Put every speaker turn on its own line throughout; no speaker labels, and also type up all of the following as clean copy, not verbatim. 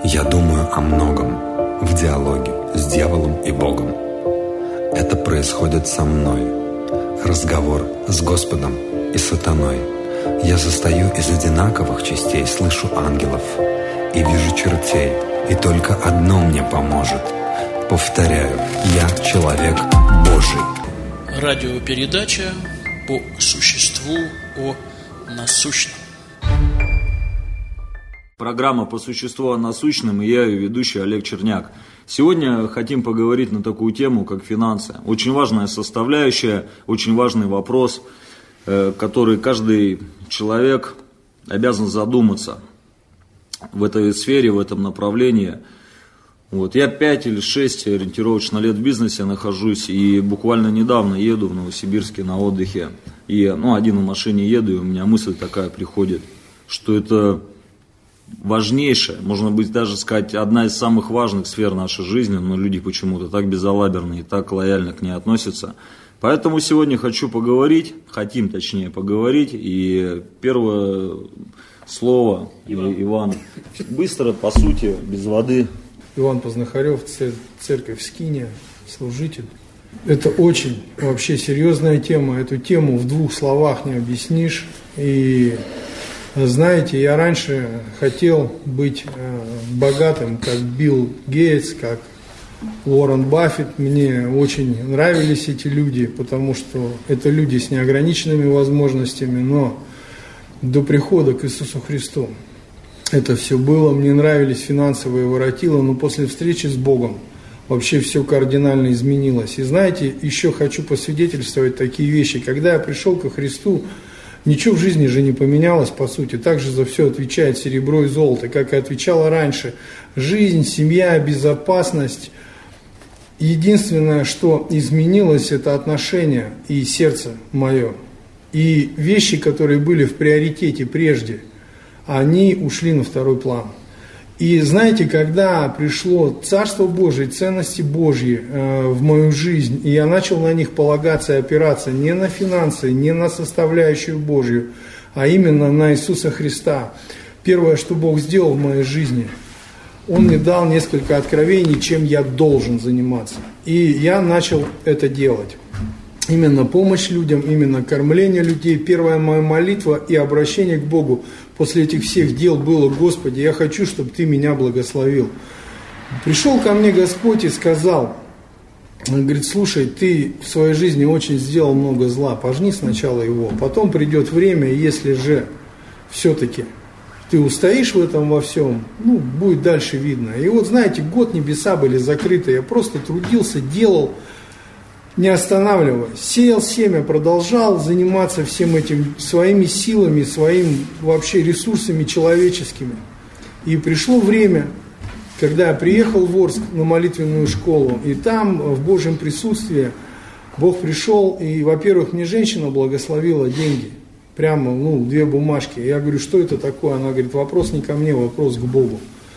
Я думаю о многом в диалоге с дьяволом и Богом. Это происходит со мной. Разговор с Господом и сатаной. Я состою из одинаковых частей, слышу ангелов и вижу чертей, и только одно мне поможет. Повторяю, я человек Божий.
Радиопередача по существу о насущном.
Программа «По существу о насущном» и я, ее ведущий Олег Черняк. Сегодня хотим поговорить на такую тему, как финансы. Очень важная составляющая, очень важный вопрос, который каждый человек обязан задуматься в этой сфере, в этом направлении. Я 5 или 6 ориентировочно лет в бизнесе нахожусь, и буквально недавно еду в Новосибирске на отдыхе. И один в машине еду, и у меня мысль такая приходит, что это важнейшая, можно быть даже сказать, одна из самых важных сфер нашей жизни, но люди почему-то так безалаберно и так лояльно к ней относятся. Поэтому сегодня хотим поговорить, и первое слово Иван. Быстро, по сути, без воды.
Иван Познахарев, церковь Скиния, служитель. Это очень вообще серьезная тема, эту тему в 2 словах не объяснишь. И знаете, я раньше хотел быть богатым, как Билл Гейтс, как Уоррен Баффет. Мне очень нравились эти люди, потому что это люди с неограниченными возможностями, но до прихода к Иисусу Христу это все было. Мне нравились финансовые воротила, но после встречи с Богом вообще все кардинально изменилось. И знаете, еще хочу посвидетельствовать такие вещи. Когда я пришел ко Христу, ничего в жизни же не поменялось, по сути. Также за все отвечает серебро и золото, как и отвечало раньше. Жизнь, семья, безопасность. Единственное, что изменилось, это отношение и сердце мое. И вещи, которые были в приоритете прежде, они ушли на второй план. И знаете, когда пришло Царство Божие, ценности Божьи в мою жизнь, и я начал на них полагаться и опираться не на финансы, не на составляющую Божью, а именно на Иисуса Христа. Первое, что Бог сделал в моей жизни, Он мне дал несколько откровений, чем я должен заниматься. И я начал это делать. Именно помощь людям, именно кормление людей. Первая моя молитва и обращение к Богу после этих всех дел было: Господи, я хочу, чтобы Ты меня благословил. Пришел ко мне Господь и сказал, Он говорит: слушай, ты в своей жизни очень сделал много зла, пожни сначала его, потом придет время, если же все-таки ты устоишь в этом во всем, будет дальше видно. И знаете, год небеса были закрыты, я просто трудился, делал, не останавливаясь, сеял семя, продолжал заниматься всем этим своими силами, своими вообще ресурсами человеческими. И пришло время, когда я приехал в Орск на молитвенную школу, и там в Божьем присутствии Бог пришел, и, во-первых, мне женщина благословила деньги, прямо, 2 бумажки. Я говорю: что это такое? Она говорит: вопрос не ко мне, вопрос к Богу.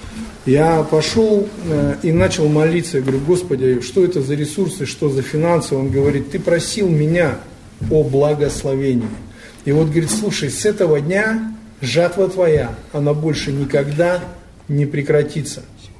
Я пошел и начал молиться. Я говорю: Господи, что это за ресурсы, что за финансы? Он говорит: ты просил меня о благословении. И говорит: слушай, с этого дня жатва твоя, она больше никогда не прекратится.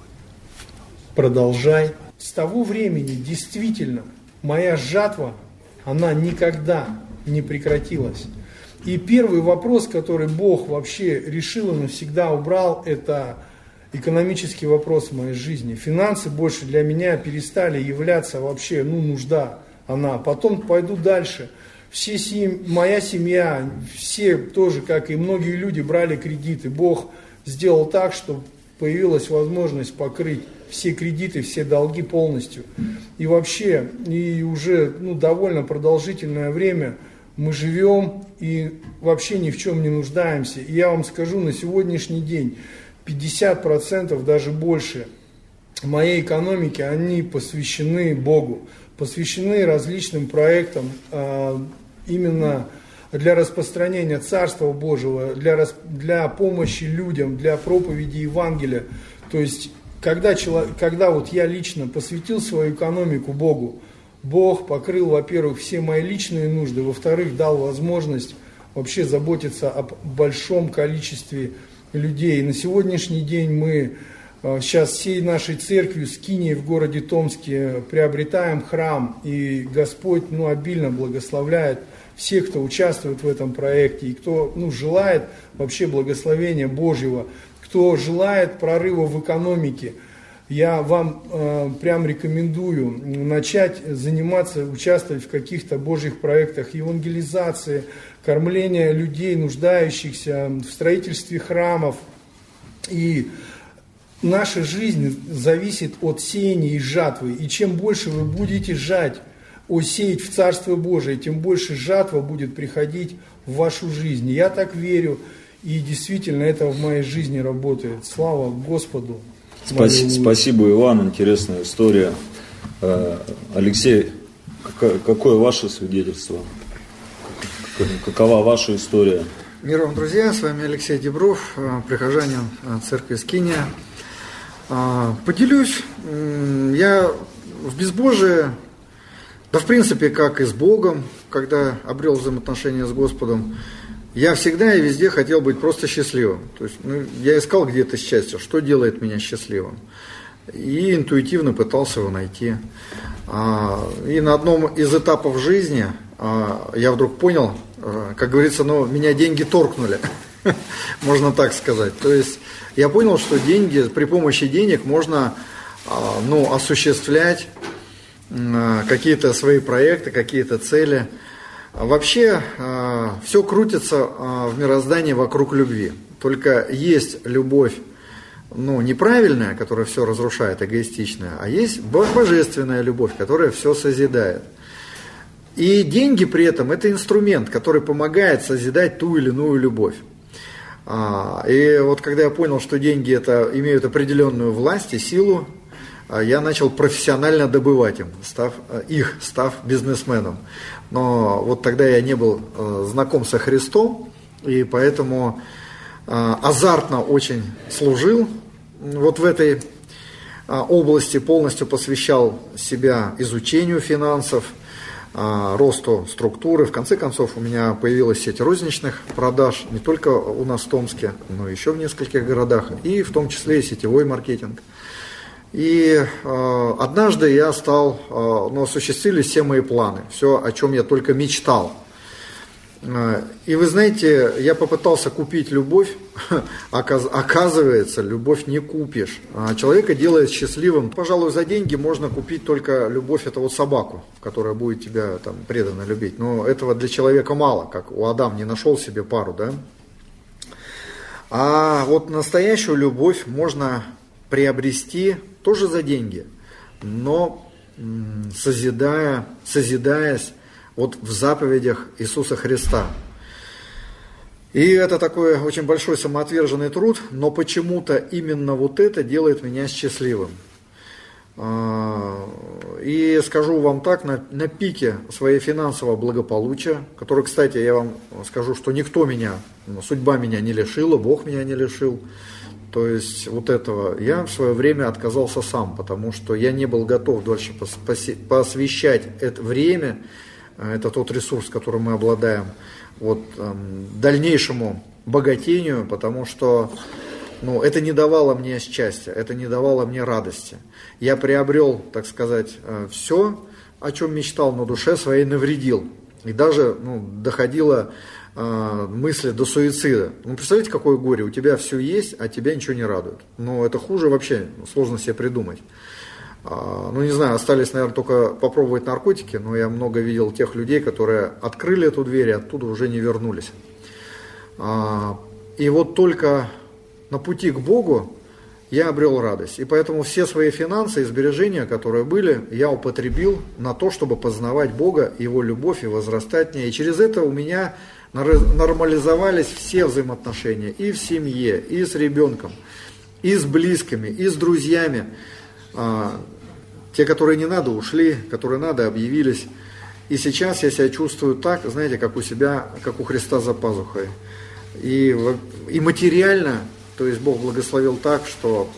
Продолжай. С того времени действительно моя жатва, она никогда не прекратилась. И первый вопрос, который Бог вообще решил и навсегда убрал, это экономический вопрос в моей жизни. Финансы больше для меня перестали являться вообще, нужда она. Потом пойду дальше. Моя семья, все тоже, как и многие люди, брали кредиты. Бог сделал так, что появилась возможность покрыть все кредиты, все долги полностью. И вообще, и уже довольно продолжительное время мы живем и вообще ни в чем не нуждаемся. И я вам скажу, на сегодняшний день 50%, даже больше моей экономики, они посвящены Богу, посвящены различным проектам именно для распространения Царства Божьего, для помощи людям, для проповеди Евангелия. То есть, когда я лично посвятил свою экономику Богу, Бог покрыл, во-первых, все мои личные нужды, во-вторых, дал возможность вообще заботиться о большом количестве людей. На сегодняшний день мы сейчас всей нашей церковью Скинии в городе Томске приобретаем храм, и Господь обильно благословляет всех, кто участвует в этом проекте, и кто желает вообще благословения Божьего, кто желает прорыва в экономике. Я вам прям рекомендую начать заниматься, участвовать в каких-то Божьих проектах евангелизации, кормления людей, нуждающихся, в строительстве храмов. И наша жизнь зависит от сеяния и жатвы. И чем больше вы будете сеять в Царство Божие, тем больше жатва будет приходить в вашу жизнь. Я так верю, и действительно это в моей жизни работает. Слава Господу!
Спасибо, Иван, интересная история. Алексей, какое ваше свидетельство? Какова ваша история?
Мир вам, друзья, с вами Алексей Дебров, прихожанин церкви Скиния. Поделюсь, я в безбожие, да в принципе как и с Богом, когда обрел взаимоотношения с Господом, я всегда и везде хотел быть просто счастливым. То есть, я искал где-то счастье, что делает меня счастливым. И интуитивно пытался его найти. И на одном из этапов жизни я вдруг понял, как говорится, меня деньги торкнули. Можно так сказать. То есть я понял, что при помощи денег можно осуществлять какие-то свои проекты, какие-то цели. Вообще, все крутится в мироздании вокруг любви. Только есть любовь, неправильная, которая все разрушает, эгоистичная, а есть божественная любовь, которая все созидает. И деньги при этом – это инструмент, который помогает созидать ту или иную любовь. И вот когда я понял, что деньги имеют определенную власть и силу, я начал профессионально добывать став бизнесменом. Но вот тогда я не был знаком со Христом, и поэтому азартно очень служил вот в этой области, полностью посвящал себя изучению финансов, росту структуры. В конце концов, у меня появилась сеть розничных продаж не только у нас в Томске, но еще в нескольких городах, и в том числе и сетевой маркетинг. И однажды я осуществились все мои планы, все, о чем я только мечтал. И вы знаете, я попытался купить любовь, оказывается, любовь не купишь. Человека делает счастливым. Пожалуй, за деньги можно купить только любовь, это собаку, которая будет тебя преданно любить. Но этого для человека мало, как у Адама не нашел себе пару, да? А вот настоящую любовь можно приобрести тоже за деньги, но созидаясь вот в заповедях Иисуса Христа. И это такой очень большой самоотверженный труд, но почему-то именно вот это делает меня счастливым. И скажу вам так, на пике своей финансового благополучия, который, кстати, я вам скажу, что судьба меня не лишила, Бог меня не лишил. То есть вот этого я в свое время отказался сам, потому что я не был готов дальше посвящать это время, это тот ресурс, которым мы обладаем, дальнейшему богатению, потому что это не давало мне счастья, это не давало мне радости. Я приобрел, так сказать, все, о чем мечтал, но душе своей навредил. И даже доходило мысли до суицида. Представляете, какое горе, у тебя все есть, а тебя ничего не радует. Это хуже вообще, сложно себе придумать. Не знаю, остались, наверное, только попробовать наркотики, но я много видел тех людей, которые открыли эту дверь и оттуда уже не вернулись. И вот только на пути к Богу я обрел радость. И поэтому все свои финансы и сбережения, которые были, я употребил на то, чтобы познавать Бога, Его любовь и возрастать в ней. И через это у меня нормализовались все взаимоотношения и в семье, и с ребенком, и с близкими, и с друзьями. Те, которые не надо, ушли, которые надо, объявились. И сейчас я себя чувствую так, знаете, как у Христа за пазухой. И материально, то есть Бог благословил так, что...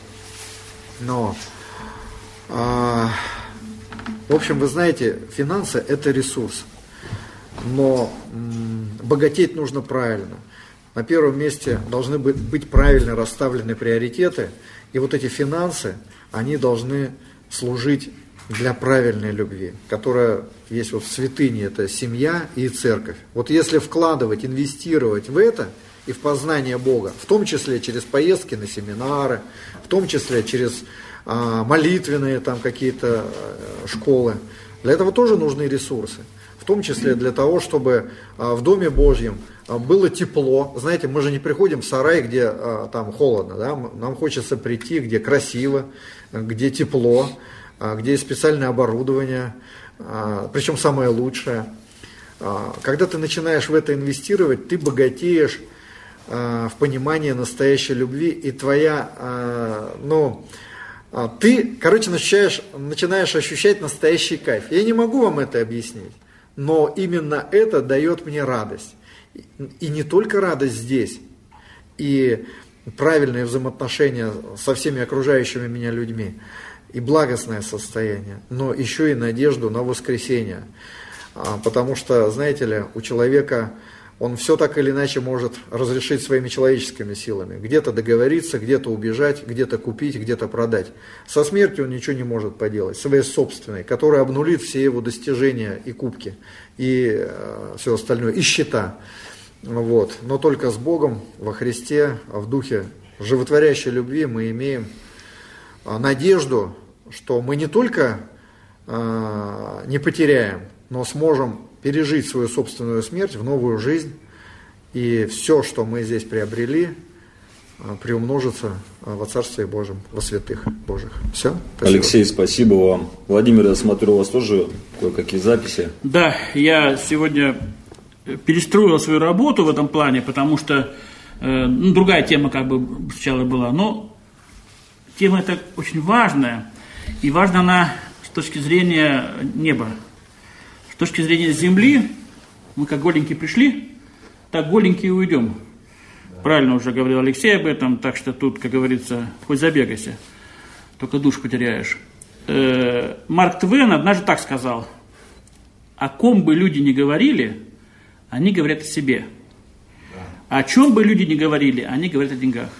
в общем, вы знаете, финансы – это ресурс. Но богатеть нужно правильно. На первом месте должны быть правильно расставлены приоритеты. И вот эти финансы, они должны служить для правильной любви, которая есть вот в святыне, это семья и церковь. Вот если вкладывать, инвестировать в это и в познание Бога, в том числе через поездки на семинары, в том числе через молитвенные там какие-то школы, для этого тоже нужны ресурсы. В том числе для того, чтобы в Доме Божьем было тепло. Знаете, мы же не приходим в сарай, где там холодно, да? Нам хочется прийти, где красиво, где тепло, где есть специальное оборудование, причем самое лучшее. Когда ты начинаешь в это инвестировать, ты богатеешь в понимании настоящей любви, и твоя, ты, начинаешь ощущать настоящий кайф. Я не могу вам это объяснить, но именно это дает мне радость. И не только радость здесь, и правильные взаимоотношения со всеми окружающими меня людьми, и благостное состояние, но еще и надежду на воскресение. Потому что, знаете ли, у человека, он все так или иначе может разрешить своими человеческими силами. Где-то договориться, где-то убежать, где-то купить, где-то продать. Со смертью он ничего не может поделать, своей собственной, которая обнулит все его достижения и кубки, и все остальное, и счета. Вот. Но только с Богом, во Христе, в духе животворящей любви мы имеем надежду, что мы не только не потеряем, но сможем пережить свою собственную смерть в новую жизнь, и все, что мы здесь приобрели, приумножится во Царстве Божьем, во святых Божьих. Все? Спасибо.
Алексей, спасибо вам. Владимир, я смотрю, у вас тоже кое-какие записи.
Да, я сегодня перестроил свою работу в этом плане, потому что другая тема сначала была, но тема эта очень важная, и важна она с точки зрения неба. С точки зрения земли, мы как голенькие пришли, так голенькие уйдем. Правильно уже говорил Алексей об этом, так что тут, как говорится, хоть забегайся, только душу потеряешь. Марк Твен однажды так сказал: о ком бы люди ни говорили, они говорят о себе. О чем бы люди ни говорили, они говорят о деньгах.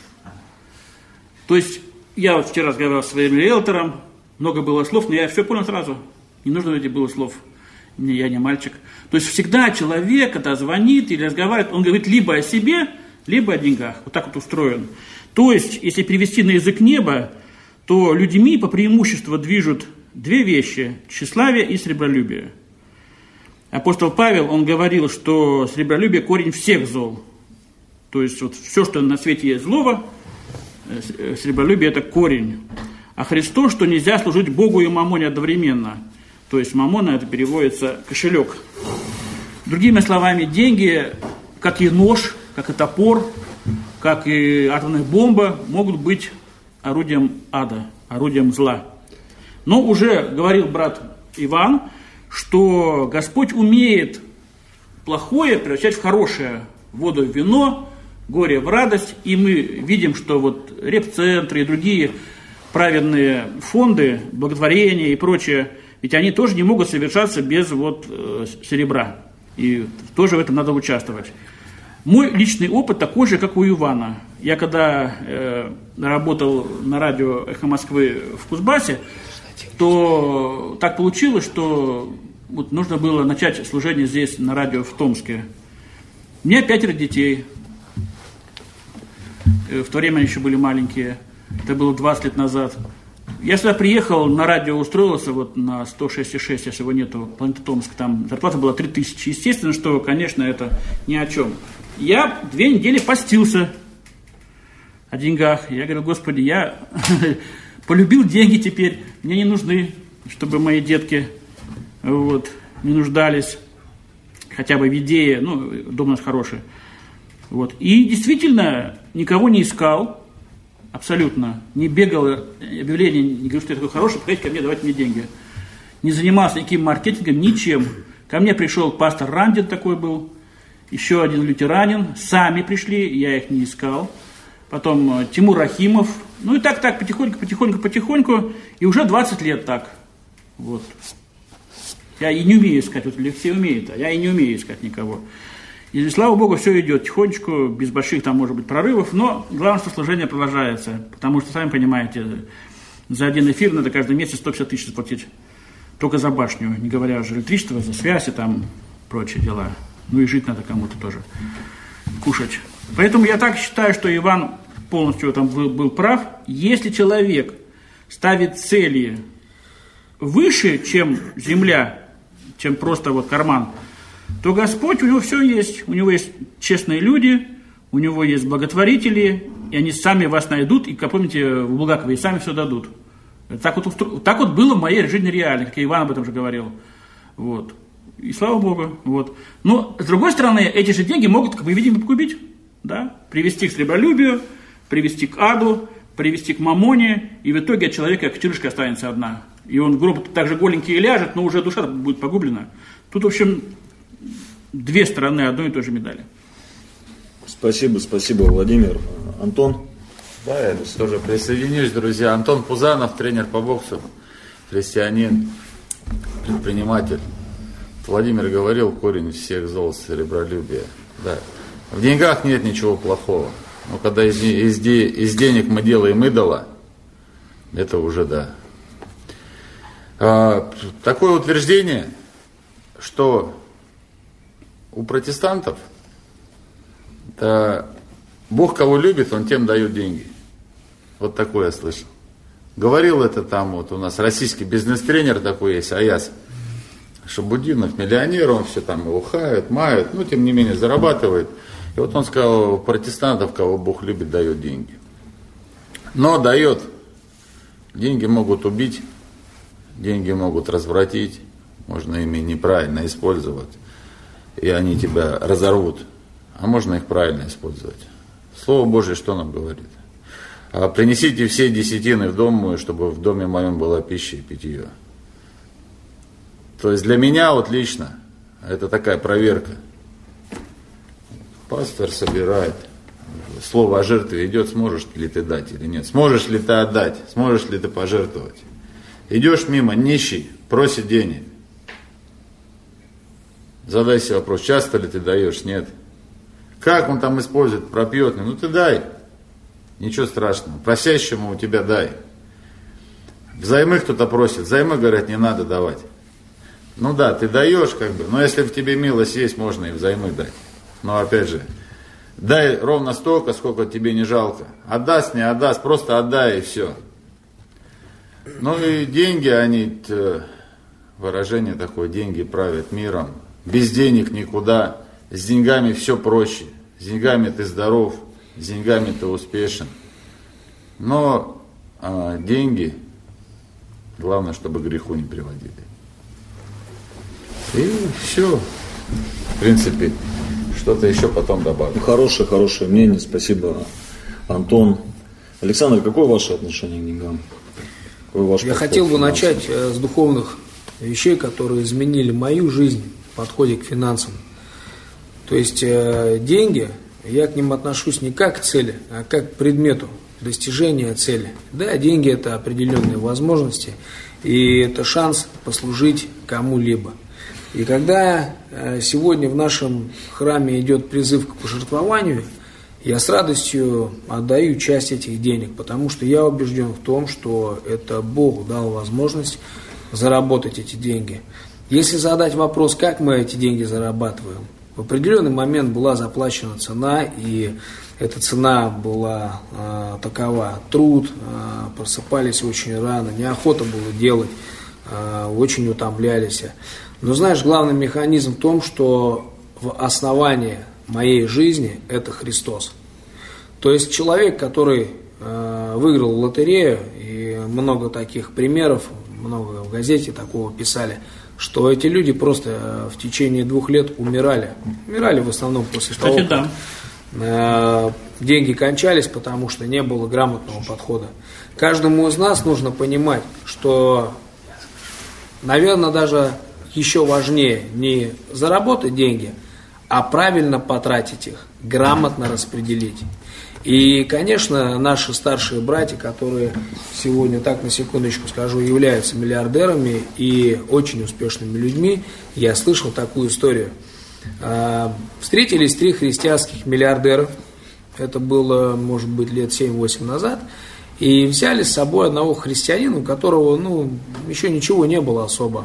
То есть, я вот вчера разговаривал с своим риэлтором, много было слов, но я все понял сразу. Не нужно этих было слов. Я не мальчик. То есть, всегда человек, когда звонит или разговаривает, он говорит либо о себе, либо о деньгах. Вот так вот устроен. То есть, если перевести на язык неба, то людьми по преимуществу движут две вещи: тщеславие и сребролюбие. Апостол Павел, он говорил, что сребролюбие – корень всех зол. То есть, вот все, что на свете есть злого, сребролюбие – это корень. А Христос, что нельзя служить Богу и мамоне одновременно. То есть, мамона – это переводится кошелек. Другими словами, деньги, как и нож, как и топор, как и атомная бомба, могут быть орудием ада, орудием зла. Но уже говорил брат Иван, что Господь умеет плохое превращать в хорошее, воду в вино, горе в радость, и мы видим, что вот репцентры и другие праведные фонды, благотворения и прочее, ведь они тоже не могут совершаться без серебра, и тоже в этом надо участвовать. Мой личный опыт такой же, как у Ивана. Я когда работал на радио «Эхо Москвы» в Кузбассе, то так получилось, что нужно было начать служение здесь, на радио в Томске. У меня 5 детей. В то время они еще были маленькие. Это было 20 лет назад. Я сюда приехал, на радио устроился на 106,6, сейчас его нету, планета Томск, там зарплата была 3000. Естественно, что, конечно, это ни о чем. Я 2 недели постился о деньгах. Я говорю: Господи, я полюбил деньги теперь, мне не нужны, чтобы мои детки не нуждались, хотя бы в идее, дом у нас хороший. И действительно, никого не искал, абсолютно, не бегал, объявление, не говорю, что я такой хороший, приходите ко мне, давайте мне деньги. Не занимался никаким маркетингом, ничем. Ко мне пришел пастор Рандин, такой был, еще один лютеранин, сами пришли, я их не искал. Потом Тимур Рахимов, и так, потихоньку, и уже 20 лет так. Я и не умею искать, Алексей умеет, а я и не умею искать никого. И слава Богу, все идет тихонечку, без больших там, может быть, прорывов, но главное, что служение продолжается, потому что, сами понимаете, за один эфир надо каждый месяц 150 тысяч заплатить только за башню, не говоря уже электричество, за связь и там прочие дела. Ну и жить надо кому-то тоже, кушать. Поэтому я так считаю, что Иван полностью там был прав. Если человек ставит цели выше, чем земля, чем просто вот карман, то Господь, у него все есть. У него есть честные люди, у него есть благотворители, и они сами вас найдут, и, как помните, в Булгакове, и сами все дадут. Так вот было в моей жизни реально, как и Иван об этом же говорил. Вот. И слава Богу. Вот. Но, с другой стороны, эти же деньги могут, как мы видим, погубить. Да? Привести к сребролюбию, привести к аду, привести к мамоне, и в итоге от человека кочерышка останется одна. И он в гроб так же голенький и ляжет, но уже душа будет погублена. Тут, в общем, две стороны одной и той же медали.
Спасибо, Владимир. Антон?
Да, я тоже присоединюсь, друзья. Антон Пузанов, тренер по боксу, христианин, предприниматель. Владимир говорил, корень всех зол — сребролюбие. Да. В деньгах нет ничего плохого. Но когда из денег мы делаем идола, это уже да. Такое утверждение, что у протестантов да, Бог кого любит, он тем дает деньги. Вот такое я слышал. Говорил это там вот у нас российский бизнес-тренер такой есть, Аяс Шабудинов, миллионер, он все там его хают, мают, но тем не менее зарабатывает. И вот он сказал, у протестантов, кого Бог любит, дает деньги. Но дает. Деньги могут убить, деньги могут развратить, можно ими неправильно использовать, и они тебя разорвут. А можно их правильно использовать. Слово Божье что нам говорит? Принесите все десятины в дом мой, чтобы в доме моем была пища и питье. То есть для меня вот лично это такая проверка. Пастор собирает, слово о жертве идет, сможешь ли ты дать или нет, сможешь ли ты отдать, сможешь ли ты пожертвовать. Идешь мимо, нищий, просит денег. Задай себе вопрос, часто ли ты даешь, нет. Как он там использует, пропьет, ну ты дай, ничего страшного, просящему у тебя дай. Взаймы кто-то просит, взаймы, говорят, не надо давать. Ну да, ты даешь как бы, но если в тебе милость есть, можно и взаймы дать. Но опять же, дай ровно столько, сколько тебе не жалко. Отдаст, не отдаст, просто отдай и все. Ну и деньги, они, выражение такое, деньги правят миром. Без денег никуда, с деньгами все проще. С деньгами ты здоров, с деньгами ты успешен. Но деньги, главное, чтобы к греху не приводили. И все. В принципе, что-то еще потом добавлю.
Хорошее мнение, спасибо, Антон. Александр, какое ваше отношение к деньгам?
Я хотел бы начать с духовных вещей, которые изменили мою жизнь в подходе к финансам. То есть деньги, я к ним отношусь не как к цели, а как к предмету достижения цели. Да, деньги – это определенные возможности, и это шанс послужить кому-либо. И когда сегодня в нашем храме идет призыв к пожертвованию, я с радостью отдаю часть этих денег, потому что я убежден в том, что это Бог дал возможность заработать эти деньги. Если задать вопрос, как мы эти деньги зарабатываем, в определенный момент была заплачена цена, и эта цена была такова: труд, просыпались очень рано, неохота было делать, очень утомлялись. Но знаешь, главный механизм в том, что в основании моей жизни это Христос. То есть человек, который выиграл лотерею, и много таких примеров, много в газете такого писали, что эти люди просто в течение 2 лет умирали. Умирали в основном после того, как деньги кончались, потому что не было грамотного подхода. Каждому из нас нужно понимать, что, наверное, даже еще важнее не заработать деньги, а правильно потратить их, грамотно распределить. И, конечно, наши старшие братья, которые сегодня, так на секундочку скажу, являются миллиардерами и очень успешными людьми, я слышал такую историю. Встретились 3 христианских миллиардера, это было, может быть, лет 7-8 назад, и взяли с собой одного христианина, у которого, еще ничего не было особо.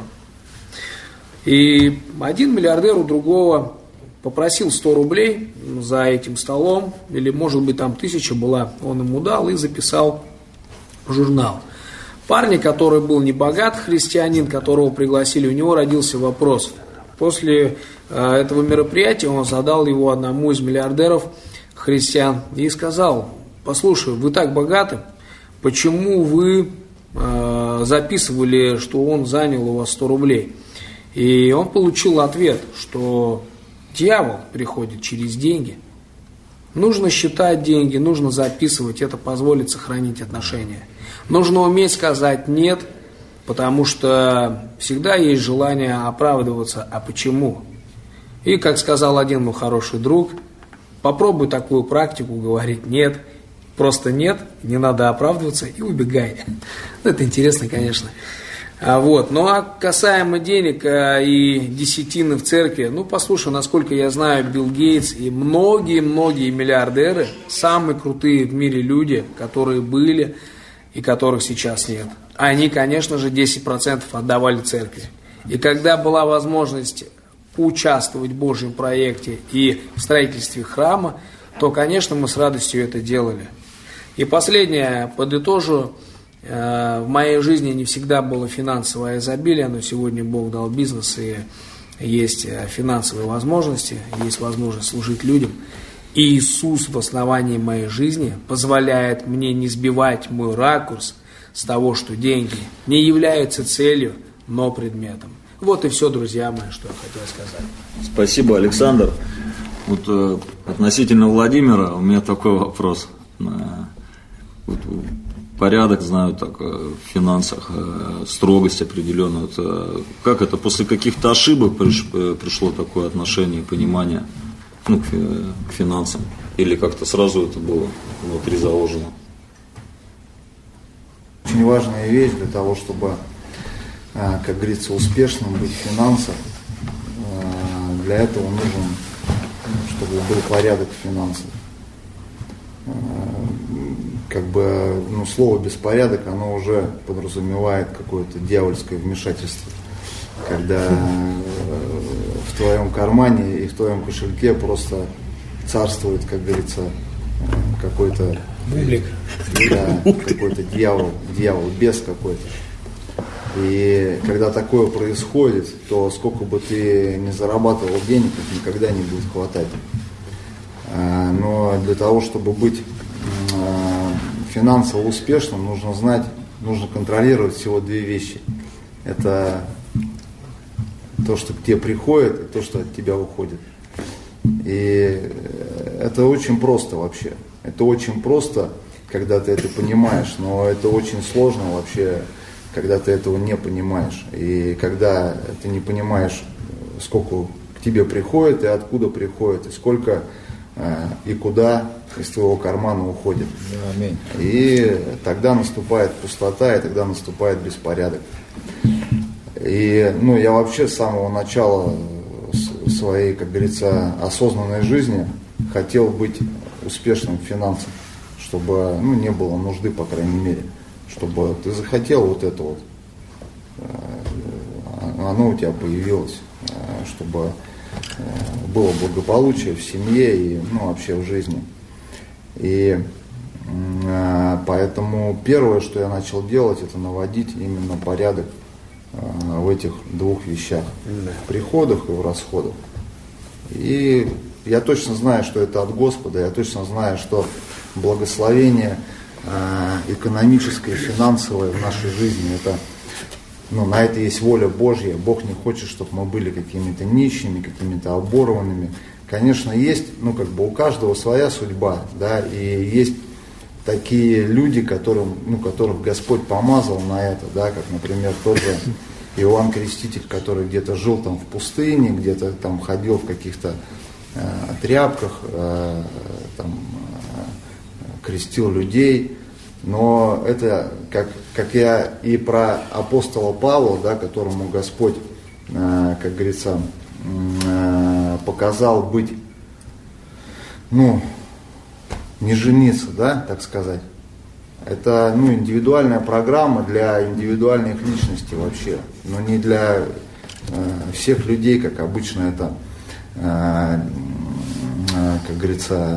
И один миллиардер у другого попросил 100 рублей за этим столом, или, может быть, там 1000 была, он ему дал и записал в журнал. Парень, который был небогат, христианин, которого пригласили, у него родился вопрос. После этого мероприятия он задал его одному из миллиардеров христиан и сказал: послушай, вы так богаты, почему вы записывали, что он занял у вас 100 рублей? И он получил ответ, что дьявол приходит через деньги. Нужно считать деньги, нужно записывать, это позволит сохранить отношения. Нужно уметь сказать «нет», потому что всегда есть желание оправдываться. А почему? И, как сказал один мой хороший друг, попробуй такую практику говорить «нет», просто «нет», не надо оправдываться и убегай. Это интересно, конечно. Ну а касаемо денег и десятины в церкви, послушай, насколько я знаю, Билл Гейтс и многие миллиардеры, самые крутые в мире люди, которые были и которых сейчас нет, они, конечно же, 10% отдавали церкви. И когда была возможность поучаствовать в Божьем проекте и в строительстве храма, то, конечно, мы с радостью это делали. И последнее, подытожу. В моей жизни не всегда было финансовое изобилие, но сегодня Бог дал бизнес, и есть финансовые возможности, есть возможность служить людям. И Иисус в основании моей жизни позволяет мне не сбивать мой ракурс с того, что деньги не являются целью, но предметом. Вот и все, друзья мои, что я хотел сказать.
Спасибо, Александр. Относительно Владимира у меня такой вопрос. Порядок, знаю, так, в финансах, строгость определенную. Как это, после каких-то ошибок пришло такое отношение, понимание к финансам? Или как-то сразу это было внутри заложено?
Очень важная вещь для того, чтобы, как говорится, успешным быть в финансах. Для этого нужен, чтобы был порядок в финансах. Слово «беспорядок», оно уже подразумевает какое-то дьявольское вмешательство, когда в твоем кармане и в твоем кошельке просто царствует, как говорится, какой-то
бублик,
какой-то дьявол, бес какой-то. И когда такое происходит, то сколько бы ты ни зарабатывал денег, никогда не будет хватать. Но для того, чтобы быть финансово успешным, нужно контролировать всего 2 вещи. Это то, что к тебе приходит, и то, что от тебя уходит. И это очень просто вообще. Это очень просто, когда ты это понимаешь, но это очень сложно вообще, когда ты этого не понимаешь. И когда ты не понимаешь, сколько к тебе приходит, и откуда приходит, и сколько и куда из твоего кармана уходит.
Аминь.
И тогда наступает пустота, и тогда наступает беспорядок. И я вообще с самого начала своей, как говорится, осознанной жизни хотел быть успешным в финансах, чтобы не было нужды, по крайней мере, чтобы ты захотел вот это вот, оно у тебя появилось, чтобы было благополучие в семье и вообще в жизни. И поэтому первое, что я начал делать, это наводить именно порядок в этих 2 вещах, в приходах и в расходах. И я точно знаю, что это от Господа, я точно знаю, что благословение экономическое, финансовое в нашей жизни, это, на это есть воля Божья. Бог не хочет, чтобы мы были какими-то нищими, какими-то оборванными. Конечно, есть, у каждого своя судьба, да, и есть такие люди, которых Господь помазал на это, да, как, например, тот же Иоанн Креститель, который где-то жил там в пустыне, где-то там ходил в каких-то тряпках, крестил людей. Но это, как я и про апостола Павла, да, которому Господь, как говорится, показал быть, не жениться, да, так сказать. Это индивидуальная программа для индивидуальных личностей вообще, но не для всех людей, как обычно это, как говорится,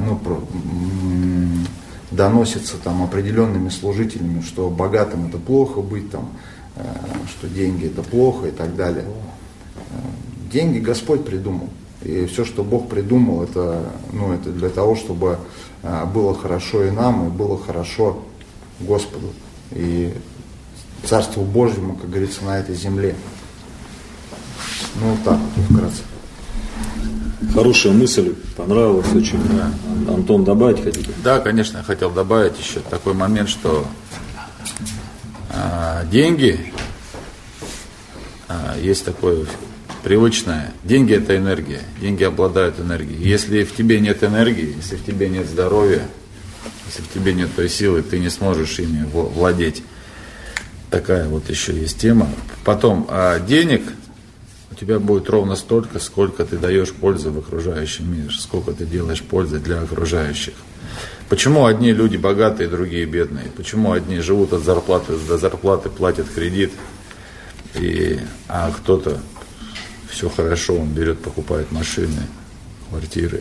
доносится там определенными служителями, что богатым это плохо быть, там, что деньги это плохо и так далее. Деньги Господь придумал. И все, что Бог придумал, это для того, чтобы было хорошо и нам, и было хорошо Господу и Царству Божьему, как говорится, на этой земле. Вот так вот, вкратце.
Хорошая мысль, понравилась очень. Да. Антон, добавить хотите?
Да, конечно, я хотел добавить еще такой момент, что деньги, есть такое привычное, деньги это энергия, деньги обладают энергией. Если в тебе нет энергии, если в тебе нет здоровья, если в тебе нет той силы, ты не сможешь ими владеть. Такая вот еще есть тема. Потом, денег у тебя будет ровно столько, сколько ты даешь пользы в окружающем мире, сколько ты делаешь пользы для окружающих. Почему одни люди богатые, другие бедные? Почему одни живут от зарплаты до зарплаты, платят кредит, а кто-то все хорошо, он берет, покупает машины, квартиры?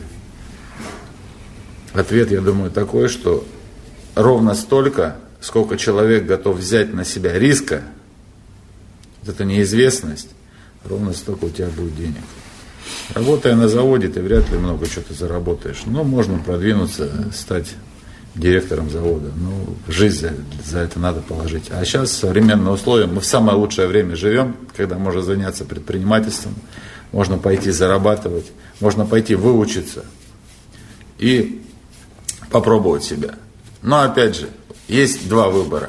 Ответ, я думаю, такой, что ровно столько, сколько человек готов взять на себя риска, вот эта неизвестность, ровно столько у тебя будет денег. Работая на заводе, ты вряд ли много чего-то заработаешь. Но можно продвинуться, стать директором завода. Жизнь за это надо положить. А сейчас в современные условия, мы в самое лучшее время живем, когда можно заняться предпринимательством, можно пойти зарабатывать, можно пойти выучиться и попробовать себя. Но опять же, есть два выбора.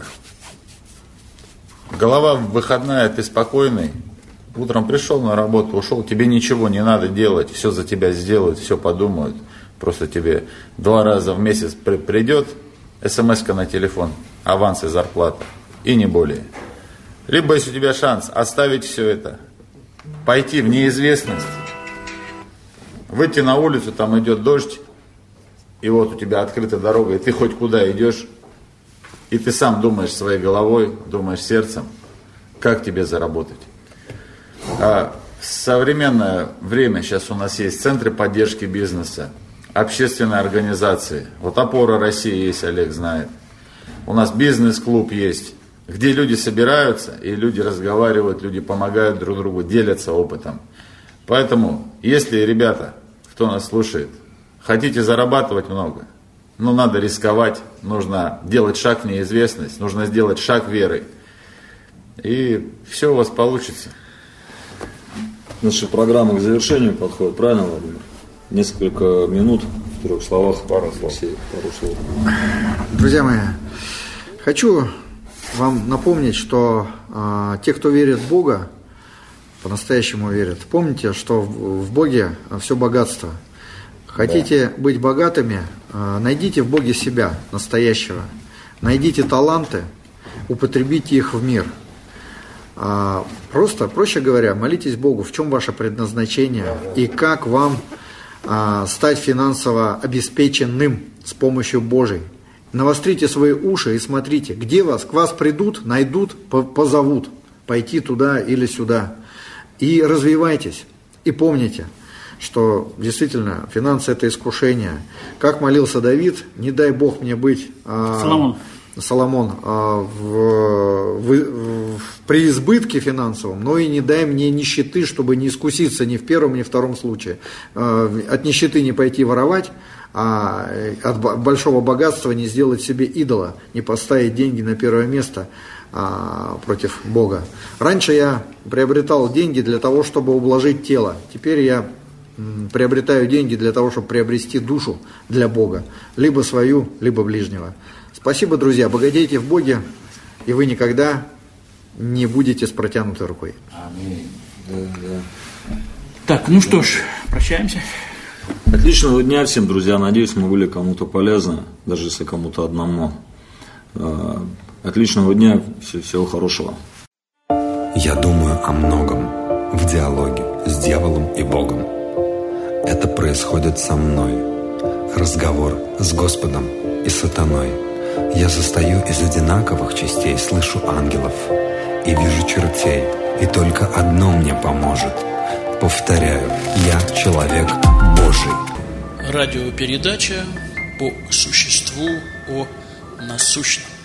Голова выходная, ты спокойный, утром пришел на работу, ушел, тебе ничего не надо делать, все за тебя сделают, все подумают. Просто тебе 2 раза в месяц придет смс-ка на телефон, аванс и зарплата, и не более. Либо, если у тебя шанс оставить все это, пойти в неизвестность, выйти на улицу, там идет дождь, и вот у тебя открыта дорога, и ты хоть куда идешь, и ты сам думаешь своей головой, думаешь сердцем, как тебе заработать. А в современное время сейчас у нас есть центры поддержки бизнеса, общественные организации. Вот «Опора России» есть, Олег знает. У нас бизнес-клуб есть, где люди собираются, и люди разговаривают, люди помогают друг другу, делятся опытом. Поэтому, если, ребята, кто нас слушает, хотите зарабатывать много, надо рисковать, нужно делать шаг в неизвестность, нужно сделать шаг веры, и все у вас получится.
Наша программа к завершению подходит, правильно, Владимир? Несколько минут, в 3 словах. Пару слов.
Друзья мои, хочу вам напомнить, что те, кто верит в Бога, по-настоящему верят, помните, что в Боге все богатство. Хотите быть богатыми, найдите в Боге себя, настоящего. Найдите таланты, употребите их в мир. Просто, проще говоря, молитесь Богу, в чем ваше предназначение и как вам стать финансово обеспеченным с помощью Божией. Навострите свои уши и смотрите, где к вас придут, найдут, позовут, пойти туда или сюда. И развивайтесь, и помните, что действительно финансы – это искушение. Как молился Давид, не дай Бог мне быть... Соломон, при избытке финансовом, но и не дай мне нищеты, чтобы не искуситься ни в первом, ни в втором случае. От нищеты не пойти воровать, а от большого богатства не сделать себе идола, не поставить деньги на первое место против Бога. Раньше я приобретал деньги для того, чтобы ублажить тело. Теперь я приобретаю деньги для того, чтобы приобрести душу для Бога. Либо свою, либо ближнего. Спасибо, друзья. Богатейте в Боге, и вы никогда не будете с протянутой рукой.
Аминь.
Так, что ж, прощаемся.
Отличного дня всем, друзья. Надеюсь, мы были кому-то полезны, даже если кому-то одному. Отличного дня, всего хорошего.
Я думаю о многом в диалоге с дьяволом и Богом. Это происходит со мной. Разговор с Господом и сатаной. Я застаю из одинаковых частей, слышу ангелов и вижу чертей, и только одно мне поможет. Повторяю, я человек Божий.
Радиопередача по существу о насущном.